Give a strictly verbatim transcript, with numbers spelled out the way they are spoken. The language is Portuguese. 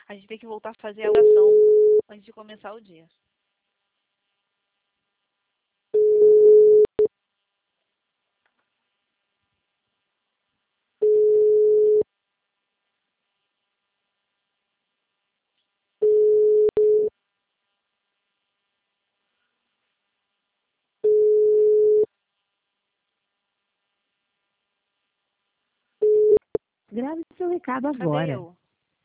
A gente tem que voltar a fazer a oração antes de começar o dia. Grave seu recado Cadê agora. eu?